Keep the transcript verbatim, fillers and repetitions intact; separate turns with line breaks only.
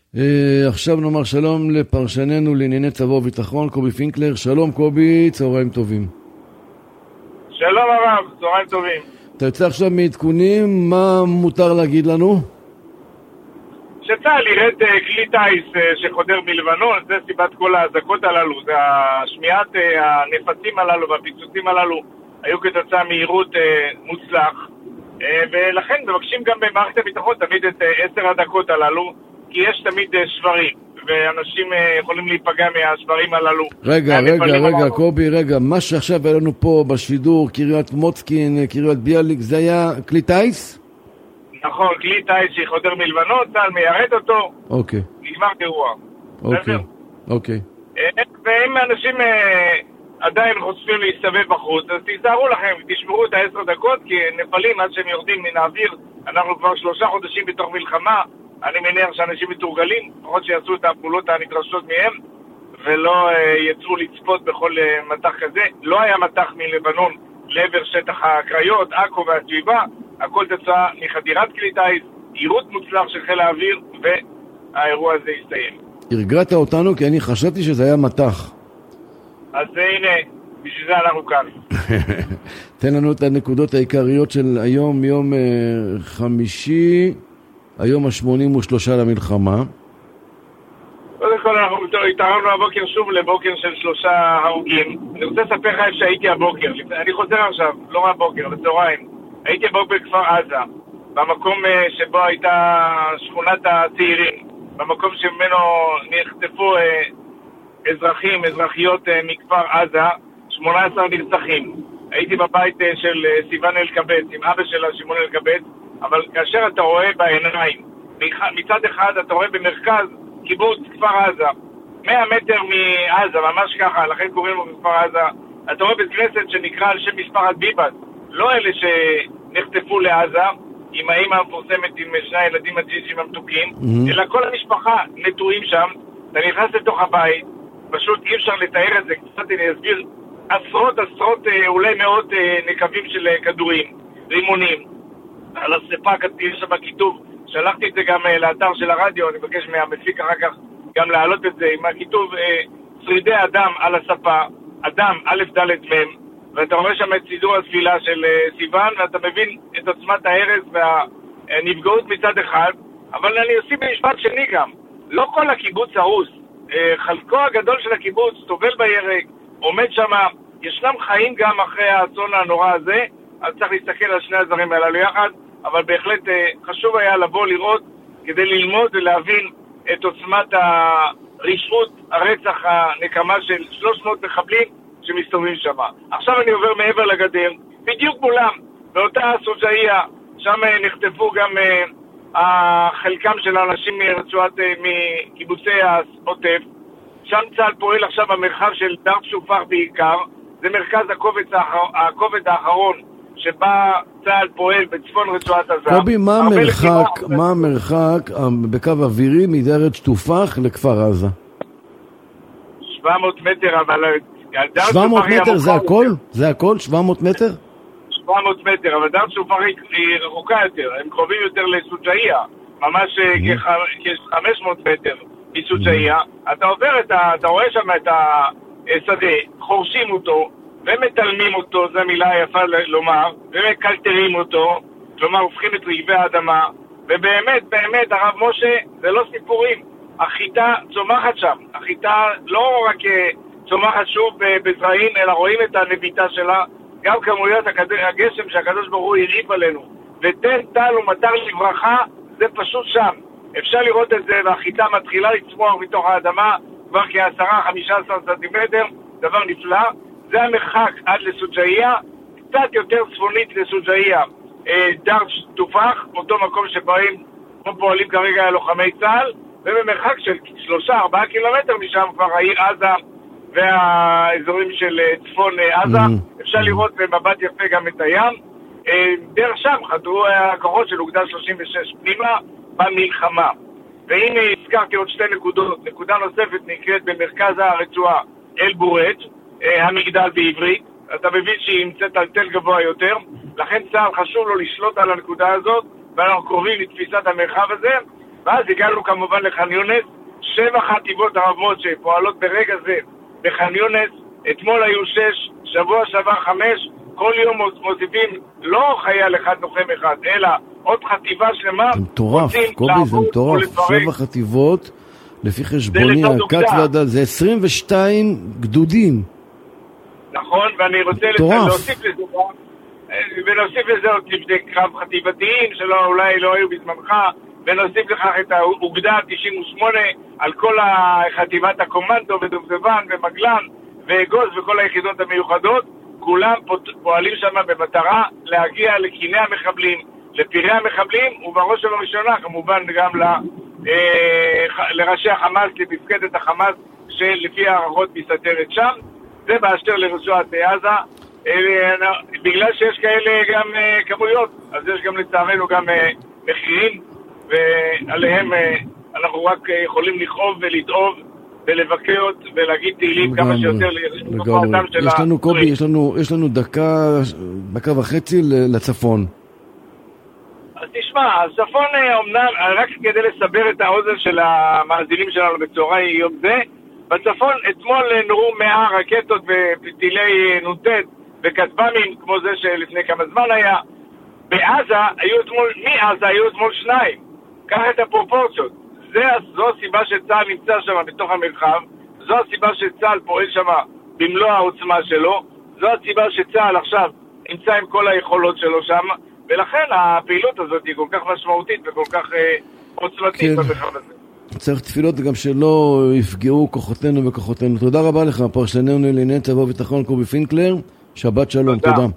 Uh, עכשיו נאמר שלום לפרשננו לענייני צבא וביטחון, קובי פינקלר. שלום קובי, צהריים טובים.
שלום הרב, צהריים טובים.
אתה יוצא עכשיו מעדכונים, מה מותר להגיד לנו?
שצה"ל ירד כלי טייס שחודר מלבנון, זה סיבת כל האזעקות הללו, זה השמיעת הנפצים הללו והפיצוצים הללו היו כתוצאה מהירות מוצלח, ולכן מבקשים גם במערכת הביטחון תמיד את עשר הדקות הללו, כי יש תמיד שברים, ואנשים יכולים להיפגע מהשברים הללו.
רגע, רגע, רגע, קובי, רגע, מה שעכשיו היה לנו פה בשידור, קריית מוצקין, קריית ביאליק, זה היה כלי טייס?
נכון, כלי טייס שחודר מלבנון, צה"ל מיירד אותו,
אוקיי.
נגמר אירוע.
אוקיי, אוקיי.
ואם אנשים עדיין חושבים להסתובב בחוץ, אז תיזהרו לכם, תשמרו את העשר דקות, כי נפלים עד שהם יורדים מן האוויר, אנחנו כבר שלושה חודשים בתוך מלחמה, אני מניח שאנשים מתורגלים, לפחות שיעשו את הפעולות הנדרשות מהם, ולא יצאו לצפות בכל מטח כזה. לא היה מטח מלבנון לעבר שטח הקריות, עכו והסביבה, הכל תוצאה מחדירת כלי טייס, יירוט מוצלח של חיל האוויר, והאירוע הזה הסתיים.
הרגעת אותנו כי אני חשבתי שזה היה מטח.
אז הנה, בשביל זה אנחנו כאן.
תן לנו את הנקודות העיקריות של היום, יום uh, חמישי, היום ה-שמונים ושלוש למלחמה.
קודם כל אנחנו התערבנו הבוקר שוב לבוקר של שלושה הרוגים. אני רוצה לספר לך איפה שהייתי הבוקר, אני חוזר עכשיו, לא מהבוקר, בצהריים. הייתי הבוקר בכפר עזה, במקום שבו הייתה שכונת הצעירים, במקום שממנו נחטפו אזרחים, אזרחיות מכפר עזה, שמונה עשרה נרצחים. הייתי בבית של סיוון אלקבץ, עם אבא שלה שמעון אלקבץ, אבל כאשר אתה רואה בעיניים, מצד אחד אתה רואה במרכז קיבוץ כפר עזה, מאה מטר מעזה, ממש ככה, לכן קוראים לו כפר עזה, אתה רואה בית כנסת שנקרא על שם משפחת ביבס, לא אלה שנחטפו לעזה, עם האמא המפורסמת עם שני הילדים הג'ינג'ים המתוקים, mm-hmm. אלא כל המשפחה נטועים שם, אתה נכנס לתוך הבית, פשוט אי אפשר לתאר את זה, קצת אני אסביר, עשרות עשרות, אולי מאות נקבים של כדורים, רימונים, על הספק, יש שם כיתוב, שלחתי את זה גם לאתר של הרדיו, אני מבקש מהמפיק אחר כך גם להעלות את זה, עם הכיתוב שרידי אדם על הספה, אדם א' ד' מ', ואתה רואה שם את סידור הספילה של סיוון, ואתה מבין את עוצמת ההרס והנפגעות מצד אחד, אבל אני עושה במשפט שני גם, לא כל הקיבוץ הרוס, חלקו הגדול של הקיבוץ טובל בירק, עומד שם, ישנם חיים גם אחרי האסון הנורא הזה, אז צריך להסתכל על שני הדברים האלה יחד, אבל בהחלט חשוב היה לבוא לראות כדי ללמוד ולהבין את עוצמת הרשעות, הרצח, הנקמה של שלוש מאות מחבלים שמסתובבים שם. עכשיו אני עובר מעבר לגדר, בדיוק מולם, באותה סוג'איה, שם נחטפו גם uh, חלקם של האנשים מרצועת, uh, מקיבוצי העוטף. שם צה"ל פועל עכשיו במרחב של דארט שופר בעיקר, זה מרכז הכובד, האחר, הכובד האחרון שבה צה"ל פועל בצפון רצועת עזה.
קובי, מה המרחק, מה המרחק בקו אווירי מדארט שופר לכפר עזה?
שבע מאות מטר, אבל
שבע מאות מטר זה הכל? זה הכל? שבע מאות מטר?
שבע מאות מטר, אבל דארט שופר היא רחוקה יותר, הם קרובים יותר לסוג'איה, ממש כ-חמש מאות מטר מסוג'איה. אתה עובר, אתה רואה שם את השדה, חורשים אותו, ומתלמים אותו, זו מילה יפה לומר, ומקלטרים אותו, כלומר הופכים את רגבי האדמה, ובאמת, באמת, הרב משה, זה לא סיפורים, החיטה צומחת שם, החיטה לא רק צומחת שוב בזרעים, אלא רואים את הנביטה שלה, גם כמויות הגשם שהקדוש ברוך הוא הרעיף עלינו, ותן טל ומטר לברכה, זה פשוט שם, אפשר לראות את זה, והחיטה מתחילה לצמוח מתוך האדמה, כבר כעשרה, חמישה עשר סנטימטר, דבר נפלא, זה המרחק עד לסוג'איה, קצת יותר צפונית לסוג'איה, דארט שופר, אותו מקום שבאים פועלים כרגע לוחמי צה"ל, ובמרחק של שלושה ארבעה קילומטר משם כבר העיר עזה והאזורים של צפון עזה, mm-hmm. אפשר לראות במבט יפה גם את הים. דרך שם חדרו הכוחות של אוגדה שלושים ושש פנימה במלחמה. והנה הזכרתי עוד שתי נקודות, נקודה נוספת נקראת במרכז הרצועה אל בורט, המגדל בעברית, אתה מבין שהיא נמצאת על תל גבוה יותר, לכן צה"ל חשוב לו לשלוט על הנקודה הזאת, ואנחנו קרובים לתפיסת המרחב הזה, ואז הגענו כמובן לח'אן יונס, שבע חטיבות הרב שפועלות ברגע זה בח'אן יונס, אתמול היו שש, שבוע שעבר חמש, כל יום מוסיפים לא חייל אחד לוחם אחד, אלא עוד חטיבה שלמה.
זה מטורף, קובי, זה מטורף, שבע חטיבות, לפי חשבוני, הקט והדל, זה עשרים ושתיים גדודים.
נכון, ואני רוצה להוסיף לזה, ונוסיף לזה עוד צוותי קרב חטיבתיים, שלא אולי לא היו בזמנך, ונוסיף לכך את האוגדה תשעים ושמונה, על כל חטיבת הקומנדו ודובדבן ומגלן ואגוז וכל היחידות המיוחדות, כולם פועלים שם במטרה להגיע לקיני המחבלים, לפירי המחבלים, ובראש ובראשונה כמובן גם ל, אה, לראשי החמאס, למפקדת החמאס שלפי הערכות מסתתרת שם. זה באשר לרצועת עזה, אה, בגלל שיש כאלה גם אה, כמויות, אז יש גם לצערנו גם אה, מחירים, ועליהם אה, אנחנו רק אה, יכולים לכאוב ולדאוב ולבקר ולהגיד תהילים כמה שיותר לפעולתם של
יש לנו, קובי, יש לנו, יש לנו דקה, דקה וחצי לצפון.
אז תשמע, הצפון אומנם, רק כדי לסבר את האוזן של המאזינים שלנו בצהרי יום זה, בצפון אתמול נורו מאה רקטות וטילי נוטט וכטב"מים, כמו זה שלפני כמה זמן היה. בעזה היו אתמול, מעזה היו אתמול שניים. קח את הפרופורציות. זה, זו הסיבה שצה"ל נמצא שם בתוך המרחב, זו הסיבה שצה"ל פועל שם במלוא העוצמה שלו, זו הסיבה שצה"ל עכשיו נמצא עם כל היכולות שלו שם, ולכן הפעילות הזאת היא כל כך משמעותית וכל כך אה, עוצמתית כן. במרחב הזה.
צריך תפילות גם שלא יפגעו כוחותינו וכוחותינו. תודה רבה לך, פרשננו לענייני צבא וביטחון קובי פינקלר, שבת שלום, תודה. תודה.